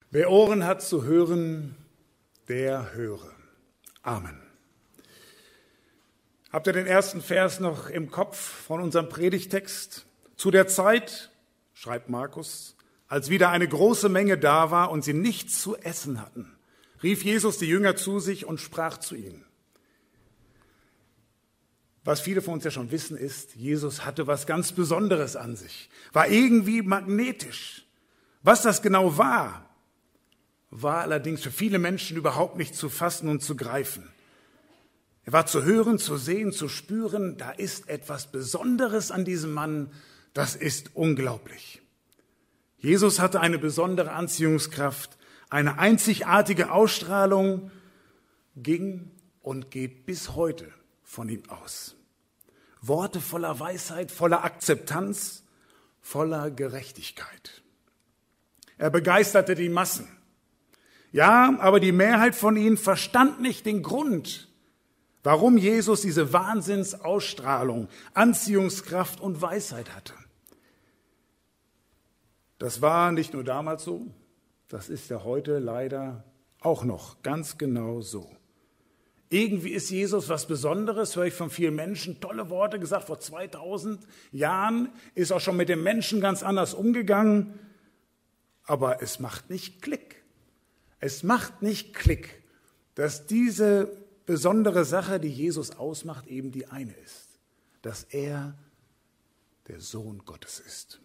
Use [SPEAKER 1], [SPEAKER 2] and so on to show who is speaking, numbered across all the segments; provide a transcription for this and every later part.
[SPEAKER 1] Wer Ohren hat zu hören, der höre. Amen. Habt ihr den ersten Vers noch im Kopf von unserem Predigtext? Zu der Zeit, schreibt Markus, als wieder eine große Menge da war und sie nichts zu essen hatten, rief Jesus die Jünger zu sich und sprach zu ihnen. Was viele von uns ja schon wissen ist, Jesus hatte was ganz Besonderes an sich, war irgendwie magnetisch. Was das genau war allerdings für viele Menschen überhaupt nicht zu fassen und zu greifen. Er war zu hören, zu sehen, zu spüren, da ist etwas Besonderes an diesem Mann, das ist unglaublich. Jesus hatte eine besondere Anziehungskraft, eine einzigartige Ausstrahlung, ging und geht bis heute von ihm aus. Worte voller Weisheit, voller Akzeptanz, voller Gerechtigkeit. Er begeisterte die Massen. Ja, aber die Mehrheit von ihnen verstand nicht den Grund, warum Jesus diese Wahnsinnsausstrahlung, Anziehungskraft und Weisheit hatte. Das war nicht nur damals so, das ist ja heute leider auch noch ganz genau so. Irgendwie ist Jesus was Besonderes, höre ich von vielen Menschen, tolle Worte gesagt, vor 2000 Jahren ist auch schon mit den Menschen ganz anders umgegangen, aber es macht nicht Klick. Es macht nicht Klick, dass diese besondere Sache, die Jesus ausmacht, eben die eine ist, dass er der Sohn Gottes ist.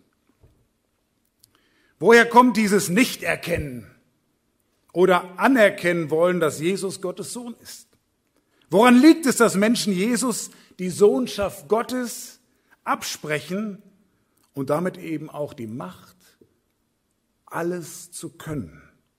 [SPEAKER 1] Woher kommt dieses Nichterkennen oder anerkennen wollen, dass Jesus Gottes Sohn ist? Woran liegt es, dass Menschen Jesus die Sohnschaft Gottes absprechen und damit eben auch die Macht, alles zu können?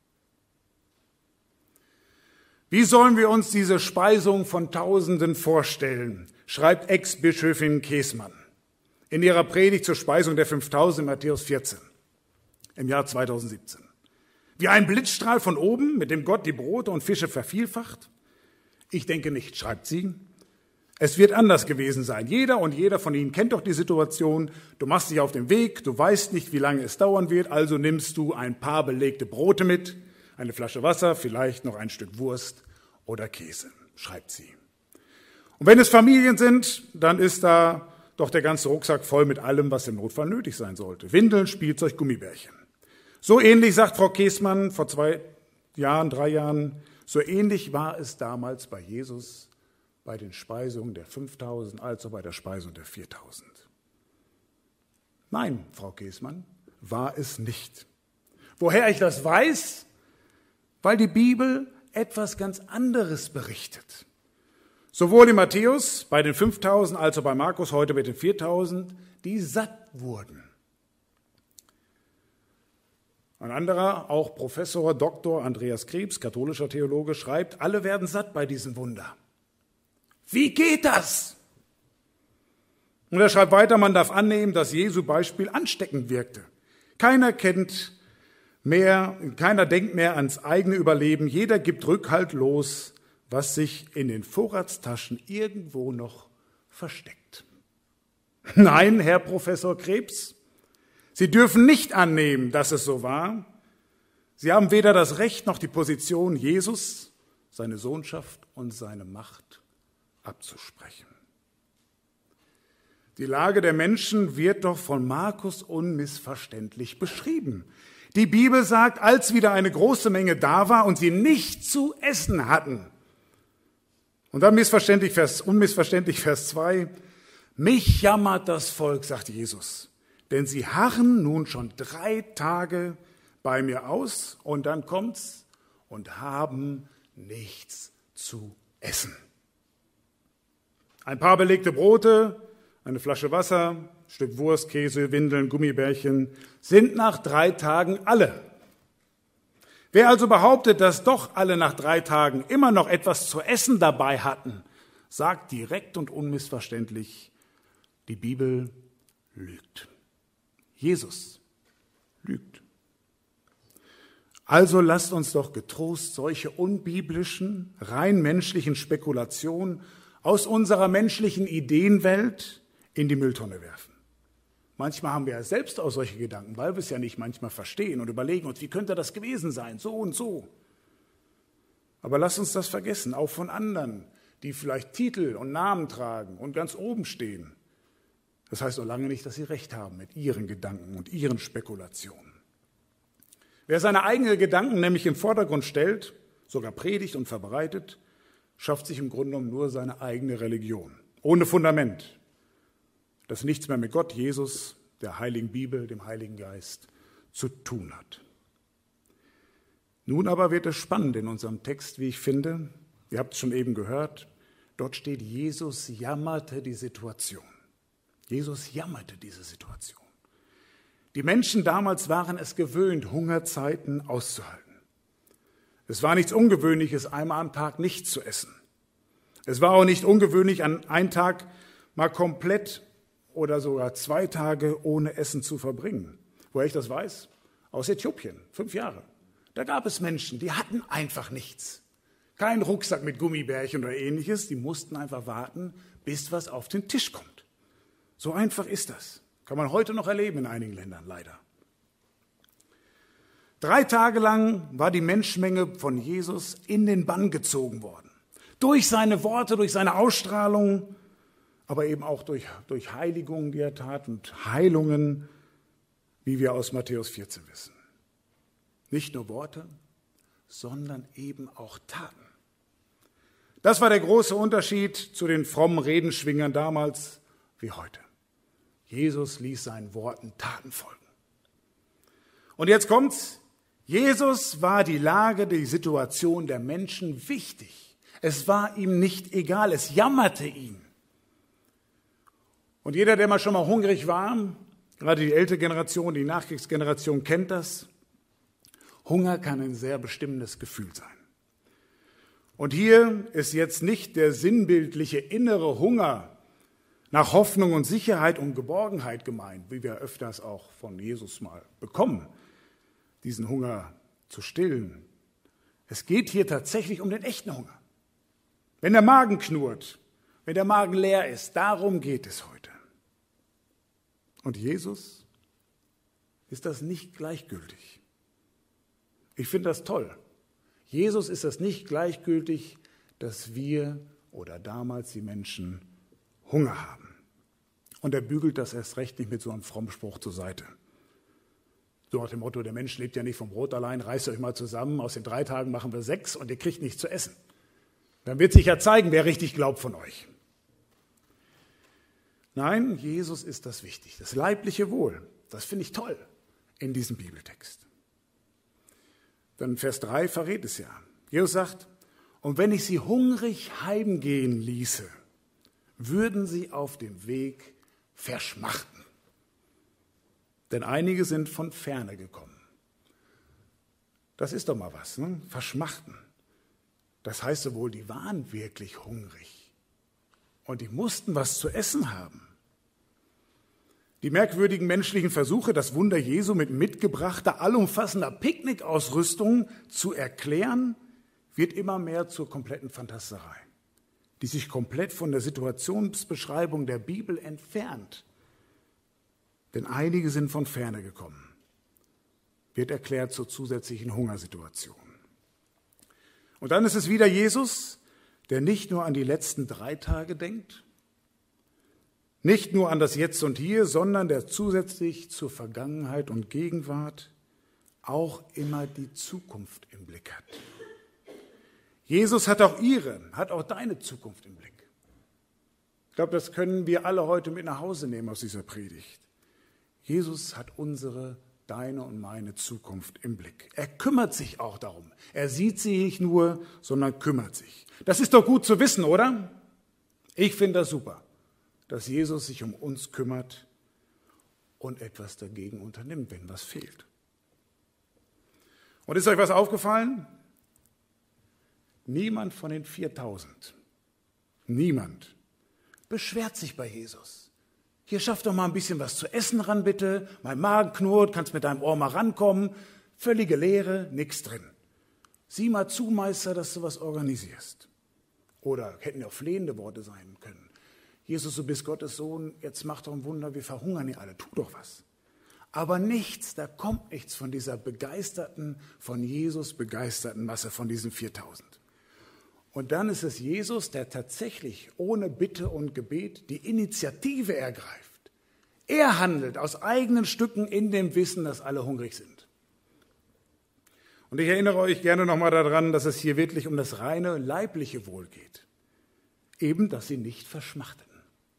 [SPEAKER 1] Wie sollen wir uns diese Speisung von Tausenden vorstellen, schreibt Ex-Bischöfin Käßmann in ihrer Predigt zur Speisung der 5000 in Matthäus 14 im Jahr 2017. Wie ein Blitzstrahl von oben, mit dem Gott die Brote und Fische vervielfacht? Ich denke nicht, schreibt sie. Es wird anders gewesen sein. Jeder und jeder von Ihnen kennt doch die Situation. Du machst dich auf den Weg, du weißt nicht, wie lange es dauern wird, also nimmst du ein paar belegte Brote mit, eine Flasche Wasser, vielleicht noch ein Stück Wurst oder Käse, schreibt sie. Und wenn es Familien sind, dann ist da doch der ganze Rucksack voll mit allem, was im Notfall nötig sein sollte. Windeln, Spielzeug, Gummibärchen. So ähnlich, sagt Frau Käßmann vor 3 Jahren, so ähnlich war es damals bei Jesus, bei den Speisungen der 5000, als auch bei der Speisung der 4000. Nein, Frau Käßmann, war es nicht. Woher ich das weiß? Weil die Bibel etwas ganz anderes berichtet. Sowohl in Matthäus bei den 5000 als auch bei Markus heute mit den 4000, die satt wurden. Ein anderer, auch Professor Dr. Andreas Krebs, katholischer Theologe, schreibt, alle werden satt bei diesem Wunder. Wie geht das? Und er schreibt weiter, man darf annehmen, dass Jesu Beispiel ansteckend wirkte. Keiner denkt mehr ans eigene Überleben. Jeder gibt Rückhalt los, was sich in den Vorratstaschen irgendwo noch versteckt. Nein, Herr Professor Krebs, Sie dürfen nicht annehmen, dass es so war. Sie haben weder das Recht noch die Position, Jesus, seine Sohnschaft und seine Macht abzusprechen. Die Lage der Menschen wird doch von Markus unmissverständlich beschrieben. Die Bibel sagt, als wieder eine große Menge da war und sie nichts zu essen hatten. Und dann unmissverständlich Vers 2. Mich jammert das Volk, sagt Jesus, denn sie harren nun schon 3 Tage bei mir aus und dann kommt's und haben nichts zu essen. Ein paar belegte Brote, eine Flasche Wasser, Stück Wurst, Käse, Windeln, Gummibärchen sind nach 3 Tagen alle. Wer also behauptet, dass doch alle nach 3 Tagen immer noch etwas zu essen dabei hatten, sagt direkt und unmissverständlich, die Bibel lügt. Jesus lügt. Also lasst uns doch getrost solche unbiblischen, rein menschlichen Spekulationen aus unserer menschlichen Ideenwelt in die Mülltonne werfen. Manchmal haben wir ja selbst auch solche Gedanken, weil wir es ja nicht manchmal verstehen und überlegen uns, wie könnte das gewesen sein, so und so. Aber lass uns das vergessen, auch von anderen, die vielleicht Titel und Namen tragen und ganz oben stehen. Das heißt noch lange nicht, dass sie recht haben mit ihren Gedanken und ihren Spekulationen. Wer seine eigenen Gedanken nämlich im Vordergrund stellt, sogar predigt und verbreitet, schafft sich im Grunde genommen nur seine eigene Religion, ohne Fundament, das nichts mehr mit Gott, Jesus, der Heiligen Bibel, dem Heiligen Geist zu tun hat. Nun aber wird es spannend in unserem Text, wie ich finde. Ihr habt es schon eben gehört, dort steht, Jesus jammerte die Situation. Jesus jammerte diese Situation. Die Menschen damals waren es gewöhnt, Hungerzeiten auszuhalten. Es war nichts Ungewöhnliches, einmal am Tag nichts zu essen. Es war auch nicht ungewöhnlich, an einem Tag mal komplett oder sogar 2 Tage ohne Essen zu verbringen. Woher ich das weiß? Aus Äthiopien, 5 Jahre. Da gab es Menschen, die hatten einfach nichts. Kein Rucksack mit Gummibärchen oder Ähnliches, die mussten einfach warten, bis was auf den Tisch kommt. So einfach ist das. Kann man heute noch erleben in einigen Ländern, leider. 3 Tage lang war die Menschenmenge von Jesus in den Bann gezogen worden. Durch seine Worte, durch seine Ausstrahlung, aber eben auch durch Heiligungen, die er tat und Heilungen, wie wir aus Matthäus 14 wissen. Nicht nur Worte, sondern eben auch Taten. Das war der große Unterschied zu den frommen Redenschwingern damals wie heute. Jesus ließ seinen Worten Taten folgen. Und jetzt kommt's. Jesus war die Lage, die Situation der Menschen wichtig. Es war ihm nicht egal, es jammerte ihn. Und jeder, der mal schon mal hungrig war, gerade die ältere Generation, die Nachkriegsgeneration kennt das. Hunger kann ein sehr bestimmendes Gefühl sein. Und hier ist jetzt nicht der sinnbildliche innere Hunger nach Hoffnung und Sicherheit und Geborgenheit gemeint, wie wir öfters auch von Jesus mal bekommen, diesen Hunger zu stillen. Es geht hier tatsächlich um den echten Hunger. Wenn der Magen knurrt, wenn der Magen leer ist, darum geht es heute. Und Jesus ist das nicht gleichgültig. Ich finde das toll. Jesus ist das nicht gleichgültig, dass wir oder damals die Menschen Hunger haben. Und er bügelt das erst recht nicht mit so einem frommen Spruch zur Seite. So nach dem Motto, der Mensch lebt ja nicht vom Brot allein, reißt euch mal zusammen, aus den 3 Tagen machen wir 6 und ihr kriegt nichts zu essen. Dann wird sich ja zeigen, wer richtig glaubt von euch. Nein, Jesus ist das wichtig, das leibliche Wohl. Das finde ich toll in diesem Bibeltext. Dann Vers 3 verrät es ja. Jesus sagt, und wenn ich sie hungrig heimgehen ließe, würden sie auf dem Weg verschmachten. Denn einige sind von ferne gekommen. Das ist doch mal was, ne? Verschmachten. Das heißt sowohl, die waren wirklich hungrig und die mussten was zu essen haben. Die merkwürdigen menschlichen Versuche, das Wunder Jesu mit mitgebrachter, allumfassender Picknickausrüstung zu erklären, wird immer mehr zur kompletten Fantasterei, die sich komplett von der Situationsbeschreibung der Bibel entfernt. Denn einige sind von ferne gekommen, wird erklärt zur zusätzlichen Hungersituation. Und dann ist es wieder Jesus, der nicht nur an die letzten 3 Tage denkt, nicht nur an das Jetzt und Hier, sondern der zusätzlich zur Vergangenheit und Gegenwart auch immer die Zukunft im Blick hat. Jesus hat auch deine Zukunft im Blick. Ich glaube, das können wir alle heute mit nach Hause nehmen aus dieser Predigt. Jesus hat deine und meine Zukunft im Blick. Er kümmert sich auch darum. Er sieht sie nicht nur, sondern kümmert sich. Das ist doch gut zu wissen, oder? Ich finde das super, dass Jesus sich um uns kümmert und etwas dagegen unternimmt, wenn was fehlt. Und ist euch was aufgefallen? Niemand von den 4000, niemand beschwert sich bei Jesus. Hier, schaff doch mal ein bisschen was zu essen ran, bitte. Mein Magen knurrt, kannst mit deinem Ohr mal rankommen. Völlige Leere, nichts drin. Sieh mal zu, Meister, dass du was organisierst. Oder hätten ja auch flehende Worte sein können. Jesus, du bist Gottes Sohn, jetzt mach doch ein Wunder, wir verhungern hier alle, tu doch was. Aber nichts, da kommt nichts von dieser begeisterten, von Jesus begeisterten Masse, von diesen 4000. Und dann ist es Jesus, der tatsächlich ohne Bitte und Gebet die Initiative ergreift. Er handelt aus eigenen Stücken in dem Wissen, dass alle hungrig sind. Und ich erinnere euch gerne nochmal daran, dass es hier wirklich um das reine leibliche Wohl geht. Eben, dass sie nicht verschmachteten.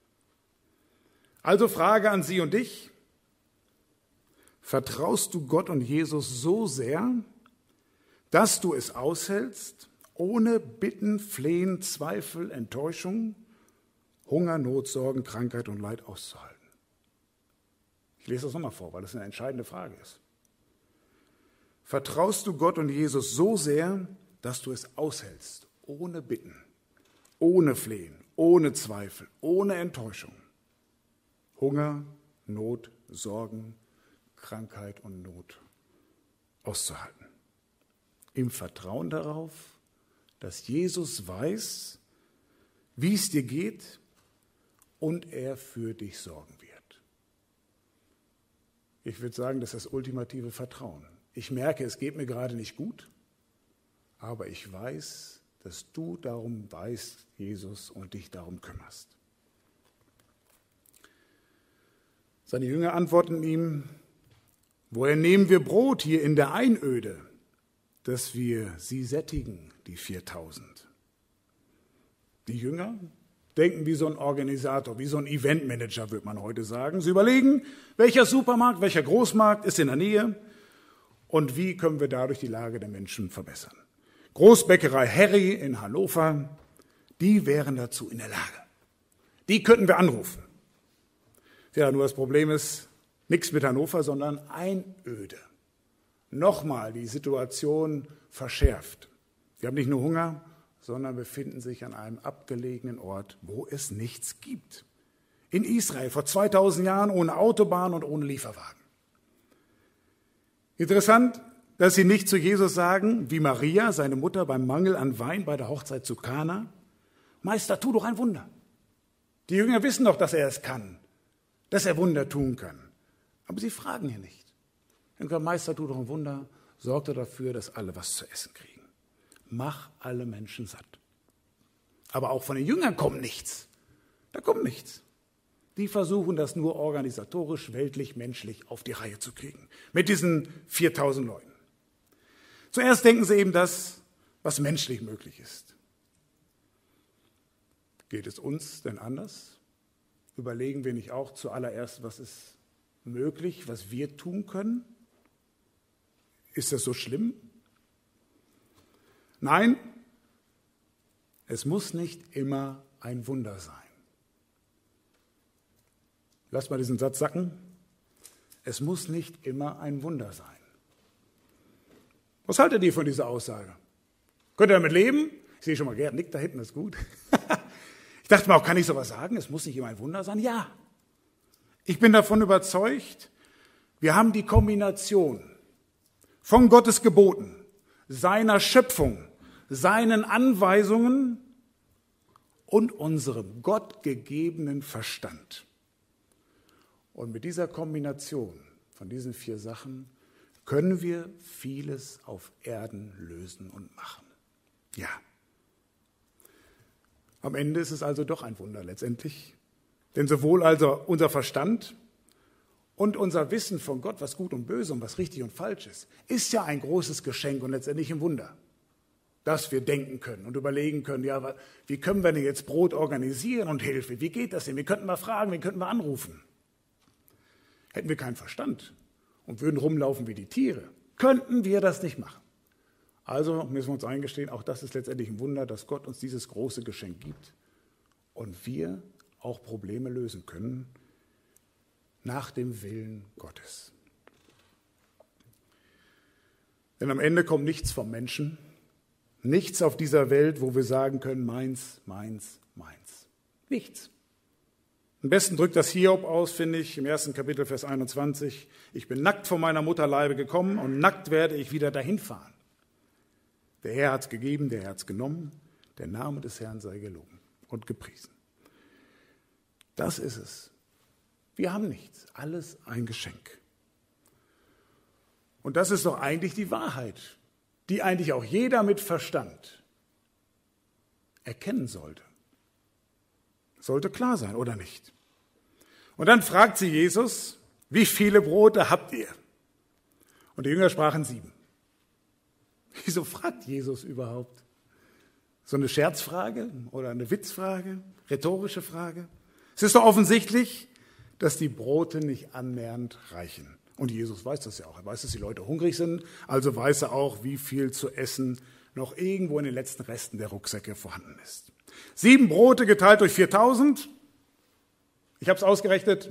[SPEAKER 1] Also Frage an Sie und dich. Vertraust du Gott und Jesus so sehr, dass du es aushältst, ohne Bitten, Flehen, Zweifel, Enttäuschung, Hunger, Not, Sorgen, Krankheit und Leid auszuhalten? Ich lese das nochmal vor, weil das eine entscheidende Frage ist. Vertraust du Gott und Jesus so sehr, dass du es aushältst, ohne Bitten, ohne Flehen, ohne Zweifel, ohne Enttäuschung, Hunger, Not, Sorgen, Krankheit und Not auszuhalten? Im Vertrauen darauf, dass Jesus weiß, wie es dir geht und er für dich sorgen wird. Ich würde sagen, das ist das ultimative Vertrauen. Ich merke, es geht mir gerade nicht gut, aber ich weiß, dass du darum weißt, Jesus, und dich darum kümmerst. Seine Jünger antworten ihm: Woher nehmen wir Brot hier in der Einöde, dass wir sie sättigen, die 4000? Die Jünger denken wie so ein Organisator, wie so ein Eventmanager, würde man heute sagen. Sie überlegen, welcher Supermarkt, welcher Großmarkt ist in der Nähe und wie können wir dadurch die Lage der Menschen verbessern. Großbäckerei Harry in Hannover, die wären dazu in der Lage. Die könnten wir anrufen. Ja, nur das Problem ist, nichts mit Hannover, sondern Einöde. Nochmal die Situation verschärft. Wir haben nicht nur Hunger, sondern befinden sich an einem abgelegenen Ort, wo es nichts gibt. In Israel vor 2000 Jahren ohne Autobahn und ohne Lieferwagen. Interessant, dass sie nicht zu Jesus sagen, wie Maria, seine Mutter, beim Mangel an Wein bei der Hochzeit zu Kana: Meister, tu doch ein Wunder. Die Jünger wissen doch, dass er es kann, dass er Wunder tun kann. Aber sie fragen hier nicht. Und sagen: Meister, tu doch ein Wunder, sorg doch dafür, dass alle was zu essen kriegen. Mach alle Menschen satt. Aber auch von den Jüngern kommt nichts. Da kommt nichts. Die versuchen das nur organisatorisch, weltlich, menschlich auf die Reihe zu kriegen. Mit diesen 4000 Leuten. Zuerst denken sie eben das, was menschlich möglich ist. Geht es uns denn anders? Überlegen wir nicht auch zuallererst, was ist möglich, was wir tun können? Ist das so schlimm? Nein, es muss nicht immer ein Wunder sein. Lass mal diesen Satz sacken. Es muss nicht immer ein Wunder sein. Was haltet ihr von dieser Aussage? Könnt ihr damit leben? Ich sehe schon mal, Gerd nickt da hinten, ist gut. Ich dachte mir auch, kann ich sowas sagen? Es muss nicht immer ein Wunder sein? Ja. Ich bin davon überzeugt, wir haben die Kombination von Gottes Geboten, seiner Schöpfung, seinen Anweisungen und unserem gottgegebenen Verstand. Und mit dieser Kombination von diesen 4 Sachen können wir vieles auf Erden lösen und machen. Ja. Am Ende ist es also doch ein Wunder letztendlich. Denn sowohl also unser Verstand und unser Wissen von Gott, was gut und böse und was richtig und falsch ist ja ein großes Geschenk und letztendlich ein Wunder, dass wir denken können und überlegen können, ja, wie können wir denn jetzt Brot organisieren und Hilfe? Wie geht das denn? Wir könnten mal fragen, wir könnten mal anrufen. Hätten wir keinen Verstand und würden rumlaufen wie die Tiere, könnten wir das nicht machen. Also müssen wir uns eingestehen, auch das ist letztendlich ein Wunder, dass Gott uns dieses große Geschenk gibt und wir auch Probleme lösen können nach dem Willen Gottes. Denn am Ende kommt nichts vom Menschen, nichts auf dieser Welt, wo wir sagen können, meins, meins, meins. Nichts. Am besten drückt das Hiob aus, finde ich, im 1. Kapitel, Vers 21. Ich bin nackt von meiner Mutterleibe gekommen und nackt werde ich wieder dahin fahren. Der Herr hat es gegeben, der Herr hat es genommen. Der Name des Herrn sei geloben und gepriesen. Das ist es. Wir haben nichts, alles ein Geschenk. Und das ist doch eigentlich die Wahrheit, die eigentlich auch jeder mit Verstand erkennen sollte. Sollte klar sein, oder nicht? Und dann fragt sie Jesus, wie viele Brote habt ihr? Und die Jünger sprachen 7. Wieso fragt Jesus überhaupt? So eine Scherzfrage oder eine Witzfrage, rhetorische Frage? Es ist doch offensichtlich, dass die Brote nicht annähernd reichen. Und Jesus weiß das ja auch. Er weiß, dass die Leute hungrig sind, also weiß er auch, wie viel zu essen noch irgendwo in den letzten Resten der Rucksäcke vorhanden ist. 7 Brote geteilt durch 4000. Ich habe es ausgerechnet,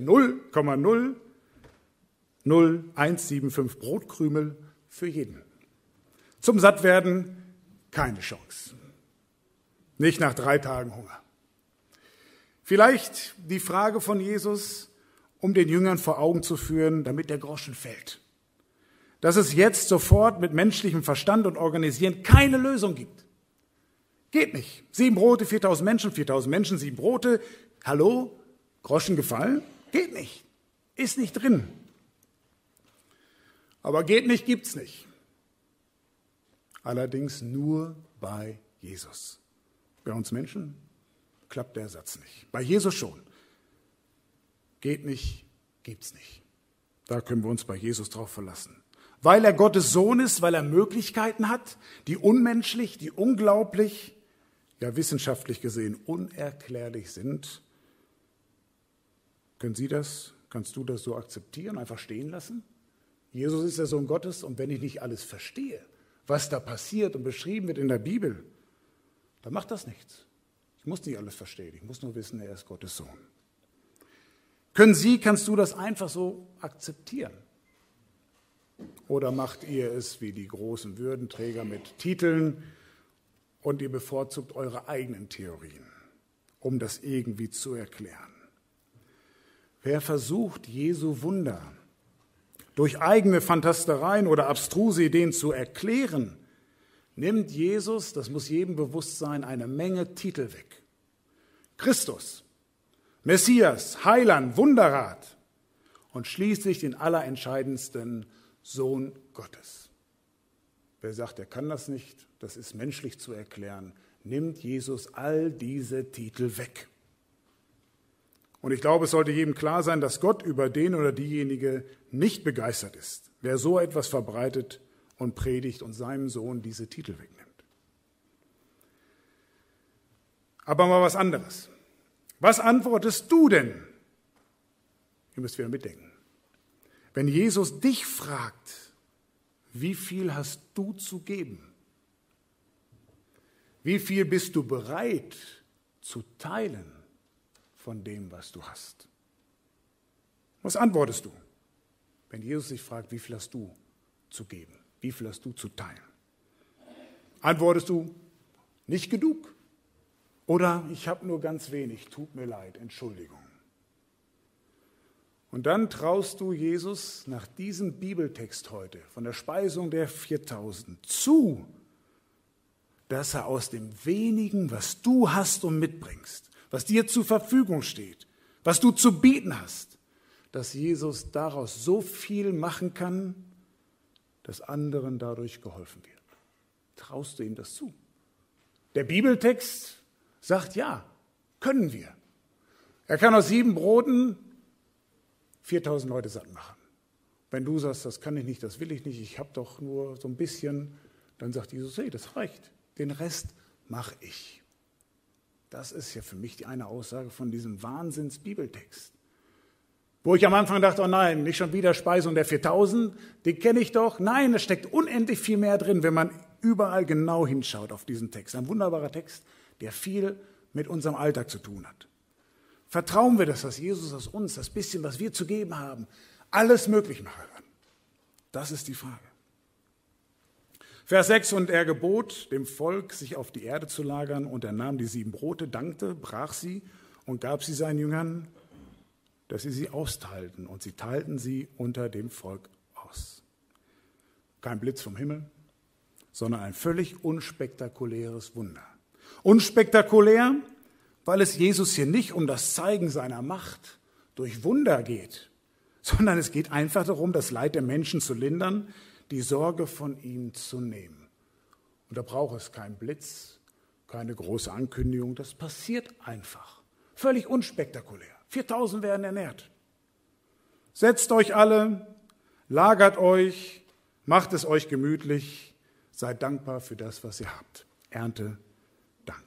[SPEAKER 1] 0,00175 Brotkrümel für jeden. Zum Sattwerden keine Chance. Nicht nach 3 Tagen Hunger. Vielleicht die Frage von Jesus, um den Jüngern vor Augen zu führen, damit der Groschen fällt. Dass es jetzt sofort mit menschlichem Verstand und Organisieren keine Lösung gibt. Geht nicht. 7 Brote, 4000 Menschen, 7 Brote. Hallo? Groschen gefallen? Geht nicht. Ist nicht drin. Aber geht nicht, gibt's nicht. Allerdings nur bei Jesus. Bei uns Menschen klappt der Satz nicht. Bei Jesus schon. Geht nicht, gibt's nicht. Da können wir uns bei Jesus drauf verlassen. Weil er Gottes Sohn ist, weil er Möglichkeiten hat, die unmenschlich, die unglaublich, ja wissenschaftlich gesehen unerklärlich sind. Können Sie das, kannst du das so akzeptieren, einfach stehen lassen? Jesus ist der Sohn Gottes und wenn ich nicht alles verstehe, was da passiert und beschrieben wird in der Bibel, dann macht das nichts. Ich muss nicht alles verstehen, ich muss nur wissen, er ist Gottes Sohn. Kannst du das einfach so akzeptieren? Oder macht ihr es wie die großen Würdenträger mit Titeln und ihr bevorzugt eure eigenen Theorien, um das irgendwie zu erklären? Wer versucht, Jesu Wunder durch eigene Fantastereien oder abstruse Ideen zu erklären, nimmt Jesus, das muss jedem bewusst sein, eine Menge Titel weg. Christus, Messias, Heiland, Wunderrat und schließlich den allerentscheidendsten Sohn Gottes. Wer sagt, er kann das nicht, das ist menschlich zu erklären, nimmt Jesus all diese Titel weg. Und ich glaube, es sollte jedem klar sein, dass Gott über den oder diejenige nicht begeistert ist, wer so etwas verbreitet und predigt und seinem Sohn diese Titel wegnimmt. Aber mal was anderes. Was antwortest du denn? Ihr müsst wieder mitdenken. Wenn Jesus dich fragt, wie viel hast du zu geben? Wie viel bist du bereit zu teilen von dem, was du hast? Was antwortest du, wenn Jesus dich fragt, wie viel hast du zu geben? Wie viel hast du zu teilen? Antwortest du, nicht genug? Oder ich habe nur ganz wenig, tut mir leid, Entschuldigung. Und dann traust du Jesus nach diesem Bibeltext heute von der Speisung der 4000 zu, dass er aus dem wenigen, was du hast und mitbringst, was dir zur Verfügung steht, was du zu bieten hast, dass Jesus daraus so viel machen kann, dass anderen dadurch geholfen wird. Traust du ihm das zu? Der Bibeltext sagt ja, können wir. Er kann aus 7 Broten 4000 Leute satt machen. Wenn du sagst, das kann ich nicht, das will ich nicht, ich habe doch nur so ein bisschen, dann sagt Jesus, hey, das reicht. Den Rest mache ich. Das ist ja für mich die eine Aussage von diesem Wahnsinns-Bibeltext. Wo ich am Anfang dachte, oh nein, nicht schon wieder Speisung der 4000, den kenne ich doch. Nein, es steckt unendlich viel mehr drin, wenn man überall genau hinschaut auf diesen Text. Ein wunderbarer Text, der viel mit unserem Alltag zu tun hat. Vertrauen wir das, dass Jesus aus uns, das bisschen, was wir zu geben haben, alles möglich machen kann? Das ist die Frage. Vers 6, und er gebot dem Volk, sich auf die Erde zu lagern, und er nahm die 7 Brote, dankte, brach sie und gab sie seinen Jüngern, dass sie austeilten, und sie teilten sie unter dem Volk aus. Kein Blitz vom Himmel, sondern ein völlig unspektakuläres Wunder. Unspektakulär, weil es Jesus hier nicht um das Zeigen seiner Macht durch Wunder geht, sondern es geht einfach darum, das Leid der Menschen zu lindern, die Sorge von ihm zu nehmen. Und da braucht es keinen Blitz, keine große Ankündigung, das passiert einfach. Völlig unspektakulär. 4000 werden ernährt. Setzt euch alle, lagert euch, macht es euch gemütlich, seid dankbar für das, was ihr habt. Ernte Dank.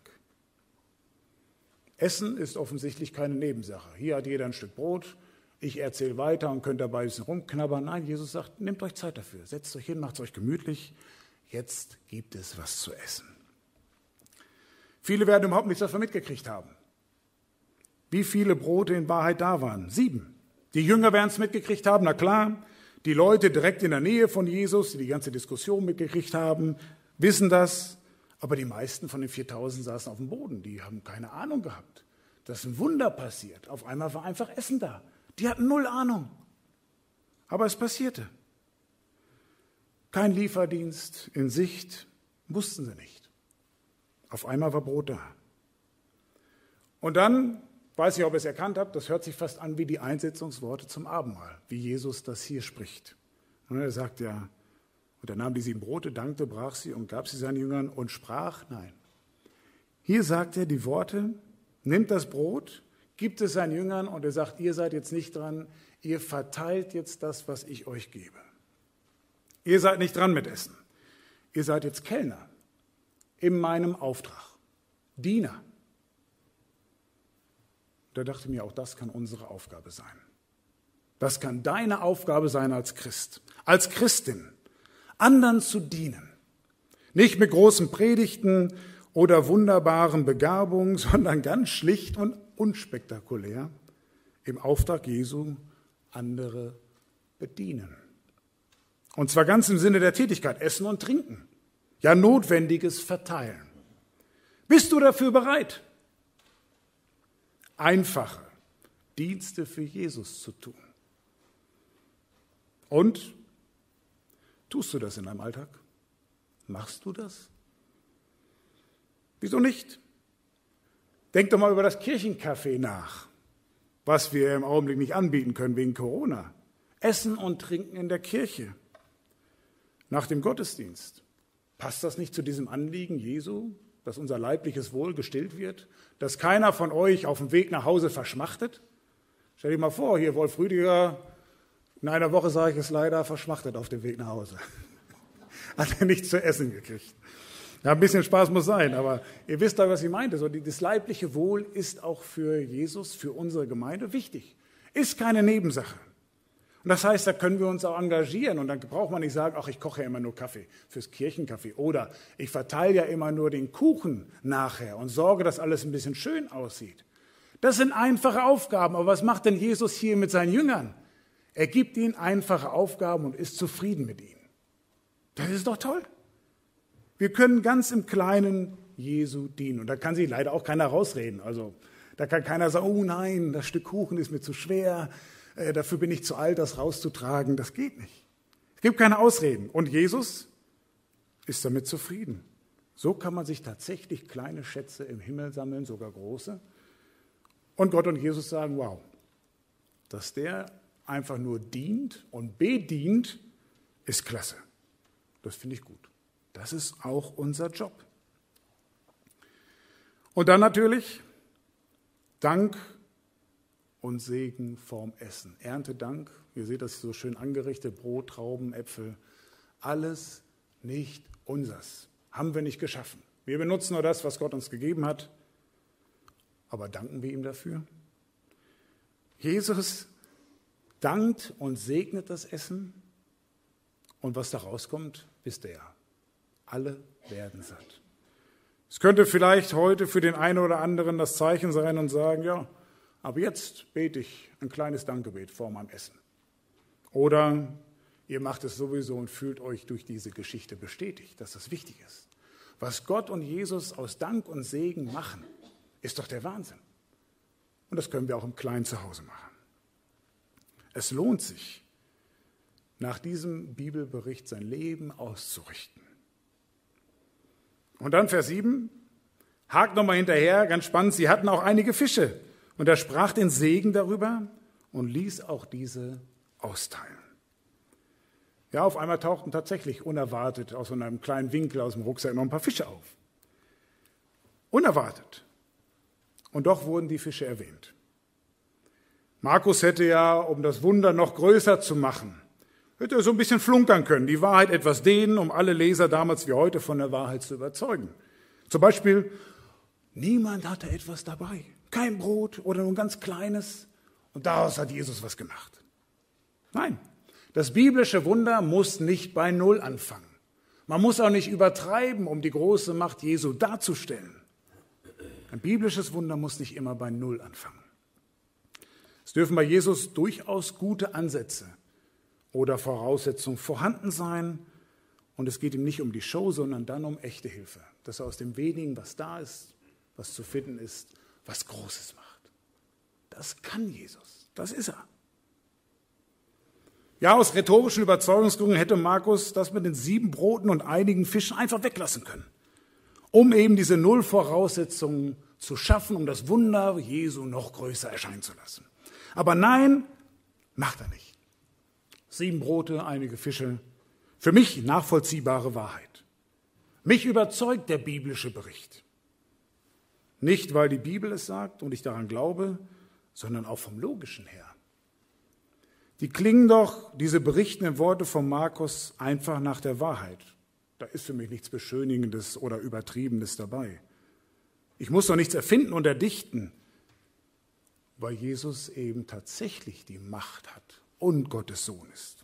[SPEAKER 1] Essen ist offensichtlich keine Nebensache. Hier hat jeder ein Stück Brot, ich erzähle weiter und könnt dabei ein bisschen rumknabbern. Nein, Jesus sagt, nehmt euch Zeit dafür, setzt euch hin, macht es euch gemütlich. Jetzt gibt es was zu essen. Viele werden überhaupt nichts davon mitgekriegt haben. Wie viele Brote in Wahrheit da waren? 7. Die Jünger werden es mitgekriegt haben, na klar. Die Leute direkt in der Nähe von Jesus, die die ganze Diskussion mitgekriegt haben, wissen das. Aber die meisten von den 4000 saßen auf dem Boden. Die haben keine Ahnung gehabt, dass ein Wunder passiert. Auf einmal war einfach Essen da. Die hatten 0 Ahnung. Aber es passierte. Kein Lieferdienst in Sicht, wussten sie nicht. Auf einmal war Brot da. Und dann, weiß ich, ob ihr es erkannt habt, das hört sich fast an wie die Einsetzungsworte zum Abendmahl, wie Jesus das hier spricht. Und er sagt ja, und er nahm die 7 Brote, dankte, brach sie und gab sie seinen Jüngern und sprach, nein. Hier sagt er die Worte, nimmt das Brot, gibt es seinen Jüngern und er sagt, ihr seid jetzt nicht dran, ihr verteilt jetzt das, was ich euch gebe. Ihr seid nicht dran mit Essen. Ihr seid jetzt Kellner in meinem Auftrag, Diener. Da dachte ich mir, auch das kann unsere Aufgabe sein. Das kann deine Aufgabe sein als Christ, als Christin, anderen zu dienen. Nicht mit großen Predigten oder wunderbaren Begabungen, sondern ganz schlicht und unspektakulär im Auftrag Jesu andere bedienen. Und zwar ganz im Sinne der Tätigkeit, Essen und Trinken. Ja, Notwendiges verteilen. Bist du dafür bereit, einfache Dienste für Jesus zu tun? Und tust du das in deinem Alltag? Machst du das? Wieso nicht? Denk doch mal über das Kirchencafé nach, was wir im Augenblick nicht anbieten können wegen Corona. Essen und Trinken in der Kirche. Nach dem Gottesdienst. Passt das nicht zu diesem Anliegen Jesu, dass unser leibliches Wohl gestillt wird? Dass keiner von euch auf dem Weg nach Hause verschmachtet? Stell dir mal vor, hier Wolf Rüdiger, in einer Woche sage ich es leider, verschmachtet auf dem Weg nach Hause. Hat er nichts zu essen gekriegt. Ja, ein bisschen Spaß muss sein, aber ihr wisst doch, was ich meinte. So, das leibliche Wohl ist auch für Jesus, für unsere Gemeinde wichtig. Ist keine Nebensache. Und das heißt, da können wir uns auch engagieren und dann braucht man nicht sagen, ach, ich koche ja immer nur Kaffee fürs Kirchencafé oder ich verteile ja immer nur den Kuchen nachher und sorge, dass alles ein bisschen schön aussieht. Das sind einfache Aufgaben, aber was macht denn Jesus hier mit seinen Jüngern? Er gibt ihnen einfache Aufgaben und ist zufrieden mit ihnen. Das ist doch toll. Wir können ganz im Kleinen Jesu dienen und da kann sich leider auch keiner rausreden. Also da kann keiner sagen, oh nein, das Stück Kuchen ist mir zu schwer, dafür bin ich zu alt, das rauszutragen. Das geht nicht. Es gibt keine Ausreden. Und Jesus ist damit zufrieden. So kann man sich tatsächlich kleine Schätze im Himmel sammeln, sogar große. Und Gott und Jesus sagen, wow, dass der einfach nur dient und bedient, ist klasse. Das finde ich gut. Das ist auch unser Job. Und dann natürlich Dank und Segen vorm Essen. Erntedank, ihr seht das so schön angerichtet, Brot, Trauben, Äpfel, alles nicht unsers. Haben wir nicht geschaffen. Wir benutzen nur das, was Gott uns gegeben hat, aber danken wir ihm dafür? Jesus dankt und segnet das Essen und was da rauskommt, wisst ihr ja. Alle werden satt. Es könnte vielleicht heute für den einen oder anderen das Zeichen sein und sagen, ja, aber jetzt bete ich ein kleines Dankgebet vor meinem Essen. Oder ihr macht es sowieso und fühlt euch durch diese Geschichte bestätigt, dass das wichtig ist. Was Gott und Jesus aus Dank und Segen machen, ist doch der Wahnsinn. Und das können wir auch im Kleinen zu Hause machen. Es lohnt sich, nach diesem Bibelbericht sein Leben auszurichten. Und dann Vers 7, Hakt nochmal hinterher, ganz spannend, sie hatten auch einige Fische. Und er sprach den Segen darüber und ließ auch diese austeilen. Ja, auf einmal tauchten tatsächlich unerwartet aus so einem kleinen Winkel aus dem Rucksack noch ein paar Fische auf. Unerwartet. Und doch wurden die Fische erwähnt. Markus hätte ja, um das Wunder noch größer zu machen, hätte er so ein bisschen flunkern können, die Wahrheit etwas dehnen, um alle Leser damals wie heute von der Wahrheit zu überzeugen. Zum Beispiel, niemand hatte etwas dabei, kein Brot oder nur ein ganz kleines, und daraus hat Jesus was gemacht. Nein, das biblische Wunder muss nicht bei Null anfangen. Man muss auch nicht übertreiben, um die große Macht Jesu darzustellen. Ein biblisches Wunder muss nicht immer bei Null anfangen. Es dürfen bei Jesus durchaus gute Ansätze oder Voraussetzungen vorhanden sein. Und es geht ihm nicht um die Show, sondern dann um echte Hilfe. Dass er aus dem wenigen, was da ist, was zu finden ist, was Großes macht. Das kann Jesus. Das ist er. Ja, aus rhetorischen Überzeugungsgründen hätte Markus das mit den 7 Broten und einigen Fischen einfach weglassen können, um eben diese Null-Voraussetzungen zu schaffen, um das Wunder Jesu noch größer erscheinen zu lassen. Aber nein, macht er nicht. 7 Brote, einige Fische. Für mich nachvollziehbare Wahrheit. Mich überzeugt der biblische Bericht. Nicht, weil die Bibel es sagt und ich daran glaube, sondern auch vom Logischen her. Die klingen doch, diese berichtenden Worte von Markus, einfach nach der Wahrheit. Da ist für mich nichts Beschönigendes oder Übertriebenes dabei. Ich muss doch nichts erfinden und erdichten, weil Jesus eben tatsächlich die Macht hat und Gottes Sohn ist.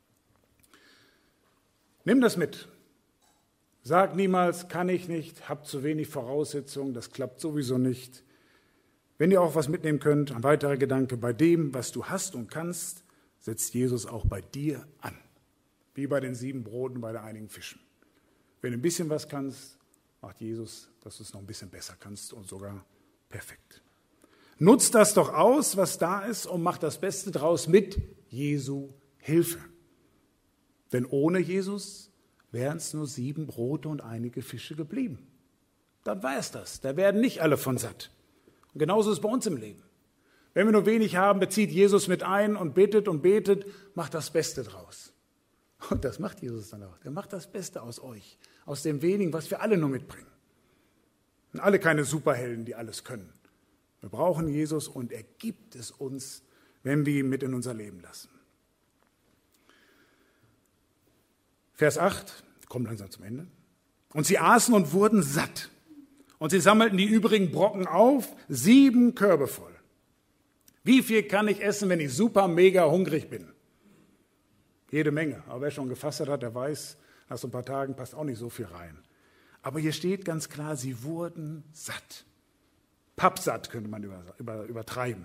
[SPEAKER 1] Nimm das mit. Sag niemals, kann ich nicht, hab zu wenig Voraussetzungen, das klappt sowieso nicht. Wenn ihr auch was mitnehmen könnt, ein weiterer Gedanke, bei dem, was du hast und kannst, setzt Jesus auch bei dir an. Wie bei den 7 Broten, bei den einigen Fischen. Wenn du ein bisschen was kannst, macht Jesus, dass du es noch ein bisschen besser kannst und sogar perfekt. Nutzt das doch aus, was da ist, und macht das Beste draus mit Jesu Hilfe. Denn ohne Jesus wären es nur 7 Brote und einige Fische geblieben. Dann war es das. Da werden nicht alle von satt. Und genauso ist es bei uns im Leben. Wenn wir nur wenig haben, bezieht Jesus mit ein und betet, macht das Beste draus. Und das macht Jesus dann auch. Er macht das Beste aus euch, aus dem wenigen, was wir alle nur mitbringen. Und alle keine Superhelden, die alles können. Wir brauchen Jesus und er gibt es uns, wenn wir ihn mit in unser Leben lassen. Vers 8, kommt langsam zum Ende. Und sie aßen und wurden satt. Und sie sammelten die übrigen Brocken auf, 7 Körbe voll. Wie viel kann ich essen, wenn ich super mega hungrig bin? Jede Menge. Aber wer schon gefastet hat, der weiß, nach so ein paar Tagen passt auch nicht so viel rein. Aber hier steht ganz klar, sie wurden satt. Pappsatt könnte man übertreiben.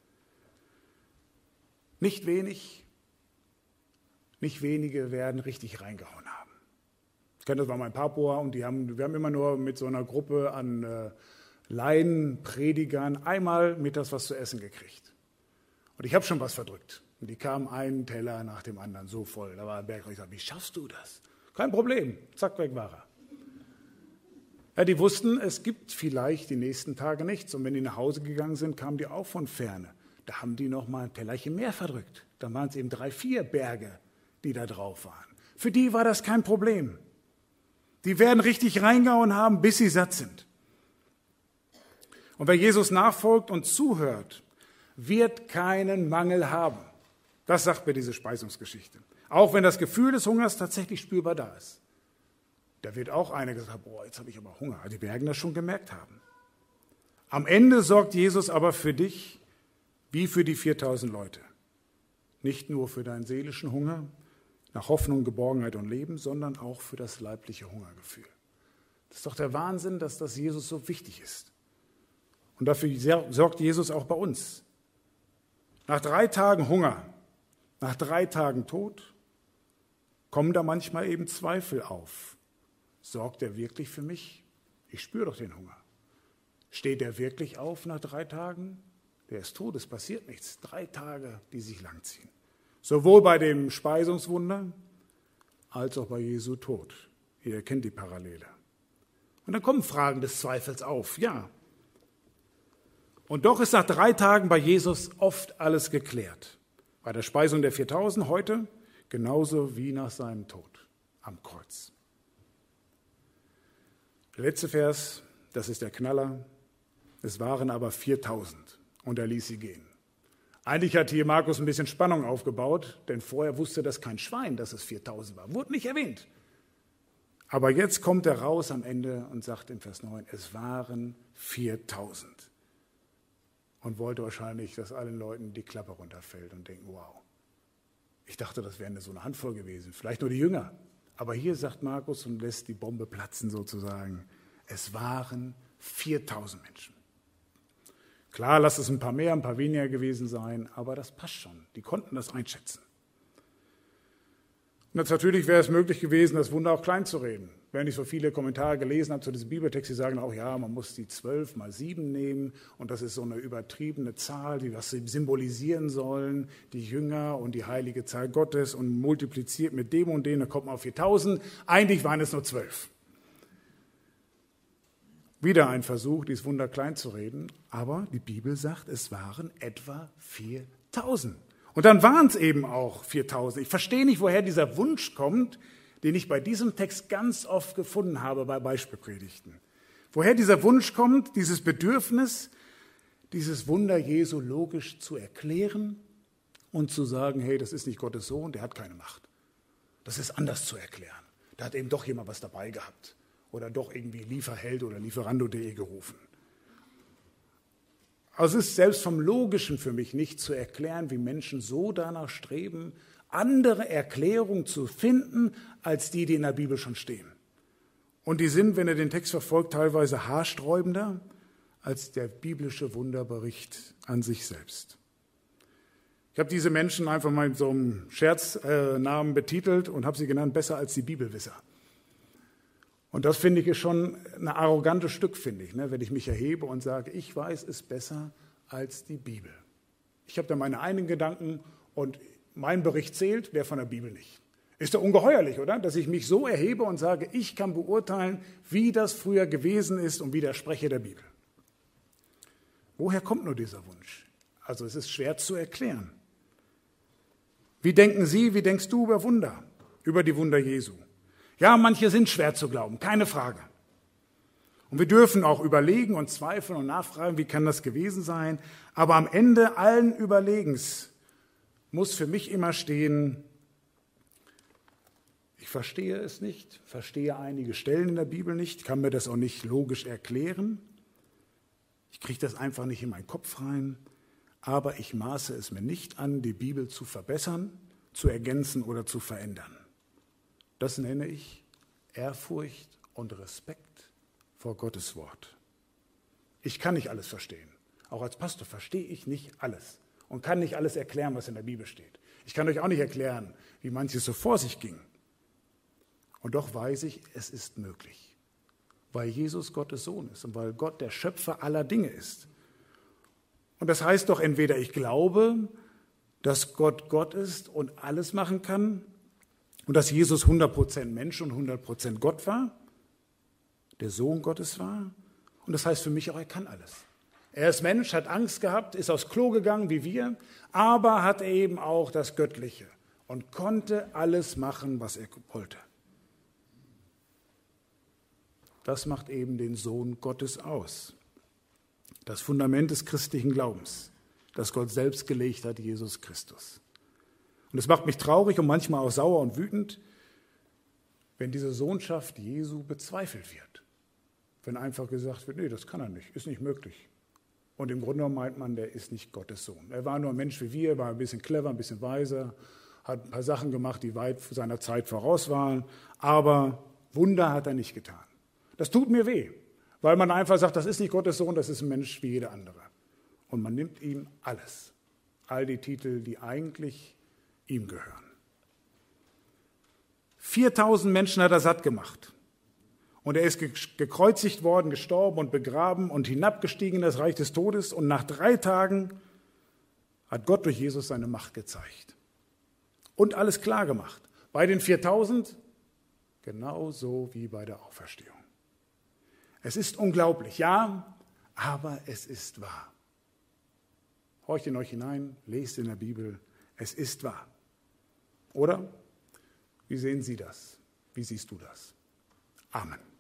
[SPEAKER 1] Nicht wenig, nicht wenige werden richtig reingehauen haben. Ich kenne das bei meinem Papua und wir haben immer nur mit so einer Gruppe an Laienpredigern einmal mittags was zu essen gekriegt. Und ich habe schon was verdrückt. Und die kamen einen Teller nach dem anderen so voll. Da war ein Berg und ich sagte, wie schaffst du das? Kein Problem. Zack, weg war er. Ja, die wussten, es gibt vielleicht die nächsten Tage nichts. Und wenn die nach Hause gegangen sind, kamen die auch von ferne. Da haben die noch mal ein Tellerchen mehr verdrückt. Dann waren es eben 3, 4 Berge, die da drauf waren. Für die war das kein Problem. Die werden richtig reingehauen haben, bis sie satt sind. Und wer Jesus nachfolgt und zuhört, wird keinen Mangel haben. Das sagt mir diese Speisungsgeschichte. Auch wenn das Gefühl des Hungers tatsächlich spürbar da ist. Da wird auch einer gesagt, boah, jetzt habe ich aber Hunger. Die werden das schon gemerkt haben. Am Ende sorgt Jesus aber für dich, wie für die 4000 Leute. Nicht nur für deinen seelischen Hunger, nach Hoffnung, Geborgenheit und Leben, sondern auch für das leibliche Hungergefühl. Das ist doch der Wahnsinn, dass das Jesus so wichtig ist. Und dafür sorgt Jesus auch bei uns. Nach 3 Tagen Hunger, nach 3 Tagen Tod, kommen da manchmal eben Zweifel auf. Sorgt er wirklich für mich? Ich spüre doch den Hunger. Steht er wirklich auf nach 3 Tagen? Der ist tot, es passiert nichts. 3 Tage, die sich langziehen. Sowohl bei dem Speisungswunder als auch bei Jesu Tod. Ihr kennt die Parallele. Und dann kommen Fragen des Zweifels auf, ja. Und doch ist nach 3 Tagen bei Jesus oft alles geklärt. Bei der Speisung der 4000 heute genauso wie nach seinem Tod am Kreuz. Der letzte Vers, das ist der Knaller. Es waren aber 4000 und er ließ sie gehen. Eigentlich hat hier Markus ein bisschen Spannung aufgebaut, denn vorher wusste das kein Schwein, dass es 4000 war. Wurde nicht erwähnt. Aber jetzt kommt er raus am Ende und sagt in Vers 9, es waren 4000. Und wollte wahrscheinlich, dass allen Leuten die Klappe runterfällt und denken, wow, ich dachte, das wäre so eine Handvoll gewesen, vielleicht nur die Jünger. Aber hier sagt Markus und lässt die Bombe platzen sozusagen, es waren 4000 Menschen. Klar, lass es ein paar mehr, ein paar weniger gewesen sein, aber das passt schon. Die konnten das einschätzen. Und jetzt natürlich wäre es möglich gewesen, das Wunder auch klein zu reden. Wenn ich so viele Kommentare gelesen habe zu diesem Bibeltext, die sagen auch, ja, man muss die 12 mal 7 nehmen und das ist so eine übertriebene Zahl, die was symbolisieren sollen, die Jünger und die heilige Zahl Gottes und multipliziert mit dem und dem, dann kommt man auf 4000. Eigentlich waren es nur 12. Wieder ein Versuch, dieses Wunder klein zu reden, aber die Bibel sagt, es waren etwa 4000. Und dann waren es eben auch 4000. Ich verstehe nicht, woher dieser Wunsch kommt, den ich bei diesem Text ganz oft gefunden habe bei Beispielpredigten. Woher dieser Wunsch kommt, dieses Bedürfnis, dieses Wunder Jesu logisch zu erklären und zu sagen, hey, das ist nicht Gottes Sohn, der hat keine Macht. Das ist anders zu erklären. Da hat eben doch jemand was dabei gehabt. Oder doch irgendwie Lieferheld oder Lieferando.de gerufen. Also es ist selbst vom Logischen für mich nicht zu erklären, wie Menschen so danach streben, andere Erklärungen zu finden, als die in der Bibel schon stehen. Und die sind, wenn ihr den Text verfolgt, teilweise haarsträubender als der biblische Wunderbericht an sich selbst. Ich habe diese Menschen einfach mal mit so einem Scherznamen betitelt und habe sie genannt, besser als die Bibelwisser. Und das finde ich ist schon ein arrogantes Stück, finde ich, wenn ich mich erhebe und sage, ich weiß es besser als die Bibel. Ich habe da meine eigenen Gedanken und mein Bericht zählt, der von der Bibel nicht. Ist doch ungeheuerlich, oder? Dass ich mich so erhebe und sage, ich kann beurteilen, wie das früher gewesen ist und widerspreche der Bibel. Woher kommt nur dieser Wunsch? Also es ist schwer zu erklären. Wie denken Sie, wie denkst du über Wunder, über die Wunder Jesu? Ja, manche sind schwer zu glauben, keine Frage. Und wir dürfen auch überlegen und zweifeln und nachfragen, wie kann das gewesen sein? Aber am Ende allen Überlegens muss für mich immer stehen, ich verstehe es nicht, verstehe einige Stellen in der Bibel nicht, kann mir das auch nicht logisch erklären. Ich kriege das einfach nicht in meinen Kopf rein, aber ich maße es mir nicht an, die Bibel zu verbessern, zu ergänzen oder zu verändern. Das nenne ich Ehrfurcht und Respekt vor Gottes Wort. Ich kann nicht alles verstehen. Auch als Pastor verstehe ich nicht alles und kann nicht alles erklären, was in der Bibel steht. Ich kann euch auch nicht erklären, wie manches so vor sich ging. Und doch weiß ich, es ist möglich, weil Jesus Gottes Sohn ist und weil Gott der Schöpfer aller Dinge ist. Und das heißt doch entweder ich glaube, dass Gott Gott ist und alles machen kann, und dass Jesus 100% Mensch und 100% Gott war, der Sohn Gottes war. Und das heißt für mich auch, er kann alles. Er ist Mensch, hat Angst gehabt, ist aufs Klo gegangen wie wir, aber hat eben auch das Göttliche und konnte alles machen, was er wollte. Das macht eben den Sohn Gottes aus. Das Fundament des christlichen Glaubens, das Gott selbst gelegt hat, Jesus Christus. Und es macht mich traurig und manchmal auch sauer und wütend, wenn diese Sohnschaft Jesu bezweifelt wird. Wenn einfach gesagt wird, nee, das kann er nicht, ist nicht möglich. Und im Grunde meint man, der ist nicht Gottes Sohn. Er war nur ein Mensch wie wir, war ein bisschen clever, ein bisschen weiser, hat ein paar Sachen gemacht, die weit seiner Zeit voraus waren, aber Wunder hat er nicht getan. Das tut mir weh, weil man einfach sagt, das ist nicht Gottes Sohn, das ist ein Mensch wie jeder andere. Und man nimmt ihm alles, all die Titel, die eigentlich ihm gehören. 4000 Menschen hat er satt gemacht. Und er ist gekreuzigt worden, gestorben und begraben und hinabgestiegen in das Reich des Todes. Und nach 3 Tagen hat Gott durch Jesus seine Macht gezeigt. Und alles klar gemacht. Bei den 4000 genauso wie bei der Auferstehung. Es ist unglaublich, ja, aber es ist wahr. Horcht in euch hinein, lest in der Bibel, es ist wahr. Oder? Wie sehen Sie das? Wie siehst du das? Amen.